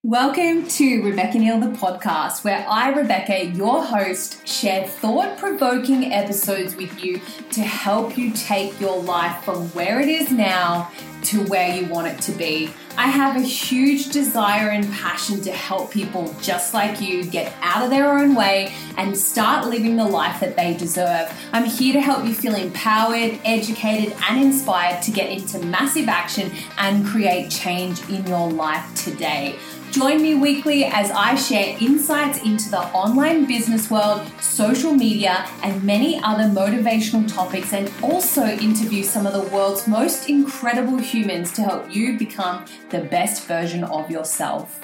Welcome to Rebecca Neal, the podcast, where I, Rebecca, your host, share thought-provoking episodes with you to help you take your life from where it is now to where you want it to be. I have a huge desire and passion to help people just like you get out of their own way and start living the life that they deserve. I'm here to help you feel empowered, educated, and inspired to get into massive action and create change in your life today. Join me weekly as I share insights into the online business world, social media, and many other motivational topics, and also interview some of the world's most incredible humans to help you become the best version of yourself.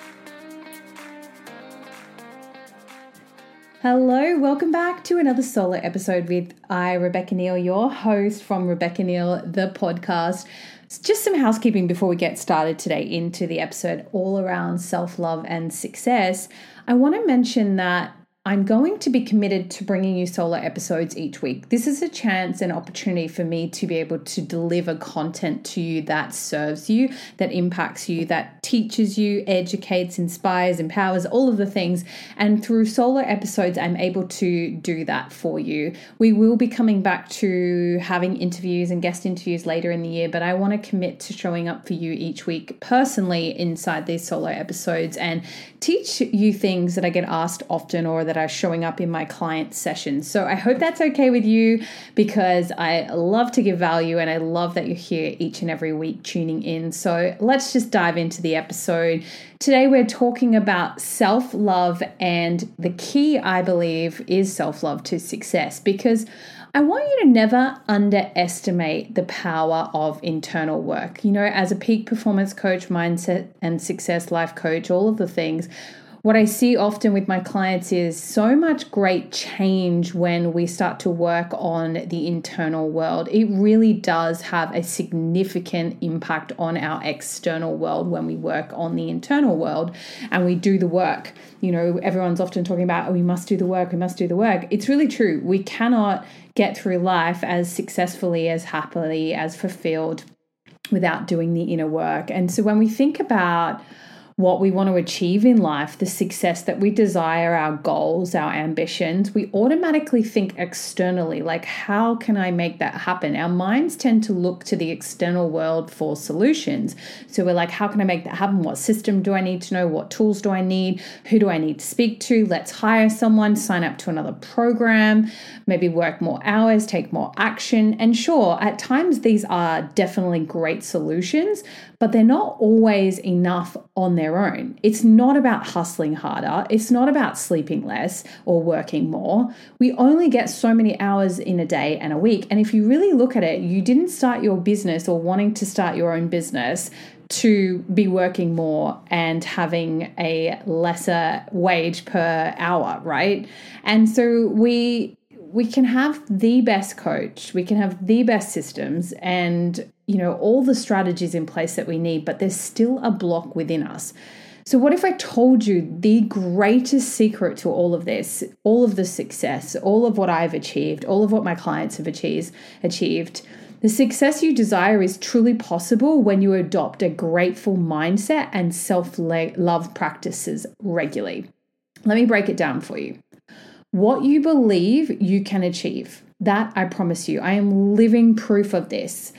Hello, welcome back to another solo episode with I, Rebecca Neal, your host from Rebecca Neal, the podcast. Just some housekeeping before we get started today into the episode all around self-love and success. I want to mention that I'm going to be committed to bringing you solo episodes each week. This is a chance and opportunity for me to be able to deliver content to you that serves you, that impacts you, that teaches you, educates, inspires, empowers, all of the things. And through solo episodes, I'm able to do that for you. We will be coming back to having interviews and guest interviews later in the year, but I want to commit to showing up for you each week personally inside these solo episodes and teach you things that I get asked often or that are showing up in my client sessions. So I hope that's okay with you, because I love to give value and I love that you're here each and every week tuning in. So let's just dive into the episode. Today we're talking about self-love, and the key, I believe, is self-love to success, because I want you to never underestimate the power of internal work. You know, as a peak performance coach, mindset and success life coach, all of the things, what I see often with my clients is so much great change when we start to work on the internal world. It really does have a significant impact on our external world when we work on the internal world and we do the work. You know, everyone's often talking about, oh, we must do the work, we must do the work. It's really true. We cannot get through life as successfully, as happily, as fulfilled without doing the inner work. And so when we think about what we want to achieve in life, the success that we desire, our goals, our ambitions, we automatically think externally, like, how can I make that happen? Our minds tend to look to the external world for solutions. So we're like, how can I make that happen? What system do I need to know? What tools do I need? Who do I need to speak to? Let's hire someone, sign up to another program, maybe work more hours, take more action. And sure, at times these are definitely great solutions, but they're not always enough on their own. It's not about hustling harder. It's not about sleeping less or working more. We only get so many hours in a day and a week. And if you really look at it, you didn't start your business or wanting to start your own business to be working more and having a lesser wage per hour, right? And so we can have the best coach, we can have the best systems and, you know, all the strategies in place that we need, but there's still a block within us. So what if I told you the greatest secret to all of this, all of the success, all of what I've achieved, all of what my clients have achieved, the success you desire is truly possible when you adopt a grateful mindset and self-love practices regularly. Let me break it down for you. What you believe you can achieve, that I promise you, I am living proof of this.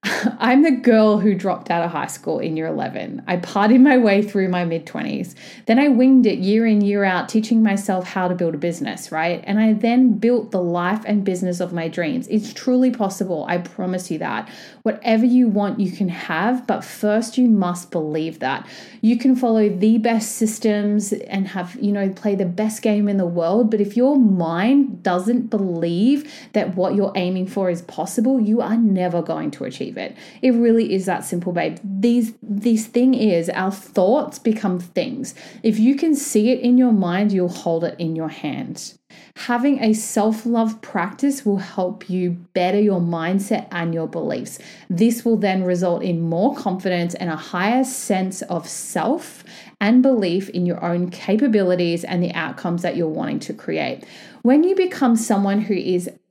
I'm the girl who dropped out of high school in year 11. I partied my way through my mid-20s. Then I winged it year in, year out, teaching myself how to build a business, right? And I then built the life and business of my dreams. It's truly possible. I promise you that. Whatever you want, you can have, but first you must believe that. You can follow the best systems and have, you know, play the best game in the world. But if your mind doesn't believe that what you're aiming for is possible, you are never going to achieve it. It really is that simple, babe. This thing is, our thoughts become things. If you can see it in your mind, you'll hold it in your hand. Having a self-love practice will help you better your mindset and your beliefs. This will then result in more confidence and a higher sense of self and belief in your own capabilities and the outcomes that you're wanting to create. When you become someone who is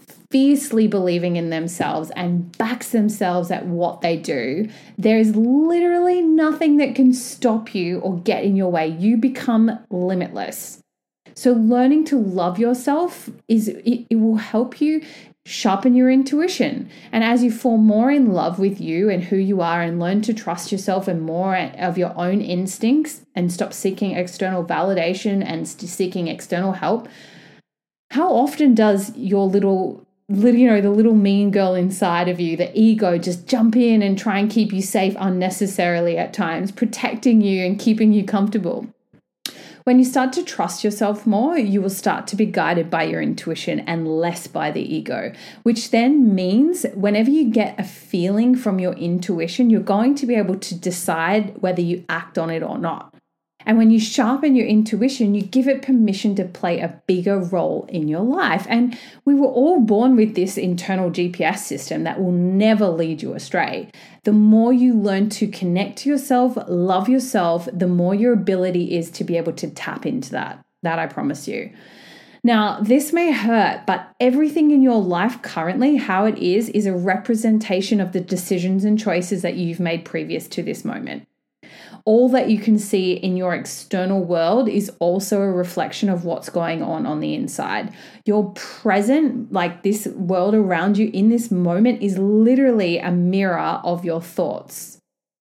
fiercely believing in themselves and backs themselves at what they do, there is literally nothing that can stop you or get in your way. You become limitless. So learning to love yourself it will help you sharpen your intuition. And as you fall more in love with you and who you are and learn to trust yourself and more of your own instincts and stop seeking external validation and seeking external help, how often does your little the little mean girl inside of you, the ego, just jump in and try and keep you safe unnecessarily at times, protecting you and keeping you comfortable? When you start to trust yourself more, you will start to be guided by your intuition and less by the ego, which then means whenever you get a feeling from your intuition, you're going to be able to decide whether you act on it or not. And when you sharpen your intuition, you give it permission to play a bigger role in your life. And we were all born with this internal GPS system that will never lead you astray. The more you learn to connect to yourself, love yourself, the more your ability is to be able to tap into that. That I promise you. Now, this may hurt, but everything in your life currently, how it is a representation of the decisions and choices that you've made previous to this moment. All that you can see in your external world is also a reflection of what's going on the inside. Your present, like this world around you in this moment, is literally a mirror of your thoughts,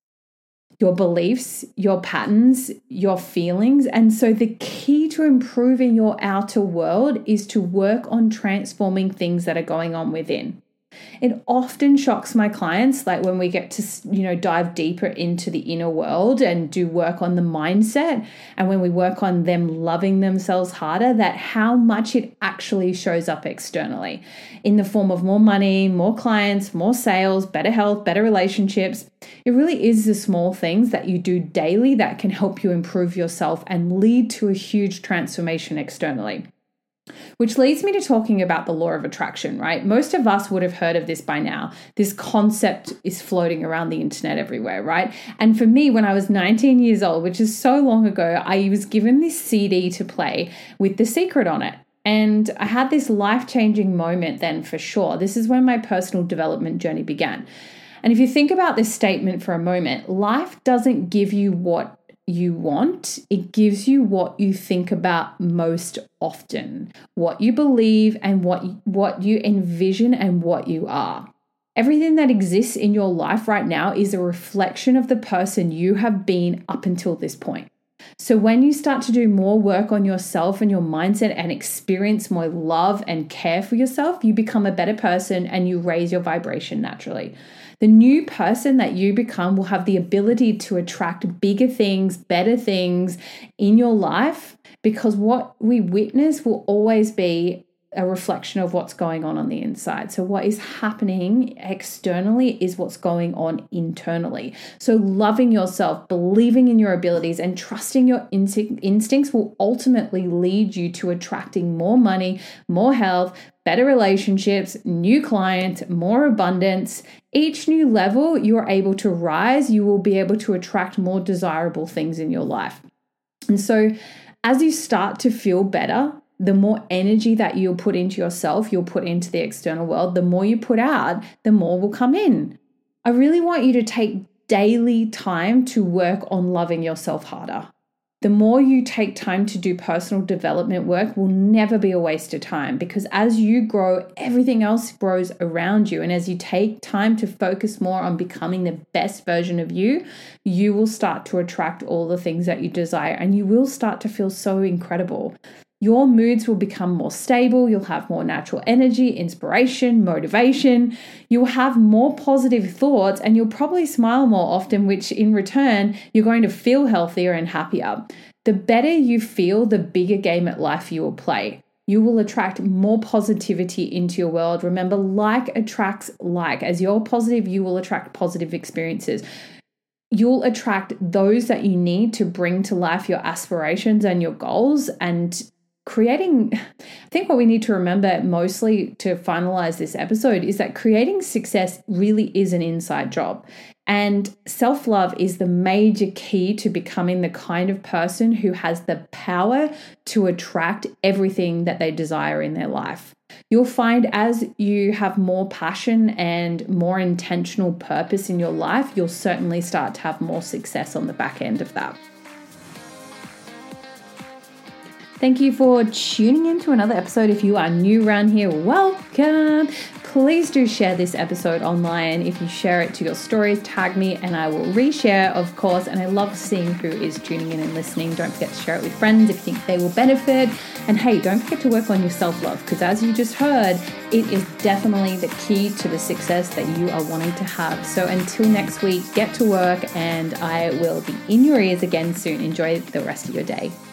your beliefs, your patterns, your feelings. And so the key to improving your outer world is to work on transforming things that are going on within. It often shocks my clients, like when we get to, dive deeper into the inner world and do work on the mindset, and when we work on them loving themselves harder, that how much it actually shows up externally in the form of more money, more clients, more sales, better health, better relationships. It really is the small things that you do daily that can help you improve yourself and lead to a huge transformation externally. Which leads me to talking about the law of attraction, right? Most of us would have heard of this by now. This concept is floating around the internet everywhere, right? And for me, when I was 19 years old, which is so long ago, I was given this CD to play with The Secret on it. And I had this life-changing moment then for sure. This is when my personal development journey began. And if you think about this statement for a moment, life doesn't give you what you want, it gives you what you think about most often, what you believe and what you envision and what you are. Everything that exists in your life right now is a reflection of the person you have been up until this point. So when you start to do more work on yourself and your mindset and experience more love and care for yourself, you become a better person and you raise your vibration naturally. The new person that you become will have the ability to attract bigger things, better things in your life, because what we witness will always be a reflection of what's going on the inside. So what is happening externally is what's going on internally. So loving yourself, believing in your abilities, and trusting your instincts will ultimately lead you to attracting more money, more health, better relationships, new clients, more abundance. Each new level you're able to rise, you will be able to attract more desirable things in your life. And so as you start to feel better, the more energy that you'll put into yourself, you'll put into the external world, the more you put out, the more will come in. I really want you to take daily time to work on loving yourself harder. The more you take time to do personal development work will never be a waste of time, because as you grow, everything else grows around you. And as you take time to focus more on becoming the best version of you, you will start to attract all the things that you desire, and you will start to feel so incredible. Your moods will become more stable. You'll have more natural energy, inspiration, motivation. You'll have more positive thoughts, and you'll probably smile more often, which in return, you're going to feel healthier and happier. The better you feel, the bigger game at life you will play. You will attract more positivity into your world. Remember, like attracts like. As you're positive, you will attract positive experiences. You'll attract those that you need to bring to life your aspirations and your goals. And I think what we need to remember mostly to finalize this episode is that creating success really is an inside job. And self-love is the major key to becoming the kind of person who has the power to attract everything that they desire in their life. You'll find as you have more passion and more intentional purpose in your life, you'll certainly start to have more success on the back end of that. Thank you for tuning in to another episode. If you are new around here, welcome. Please do share this episode online. If you share it to your stories, tag me and I will reshare, of course. And I love seeing who is tuning in and listening. Don't forget to share it with friends if you think they will benefit. And hey, don't forget to work on your self-love, because as you just heard, it is definitely the key to the success that you are wanting to have. So until next week, get to work, and I will be in your ears again soon. Enjoy the rest of your day.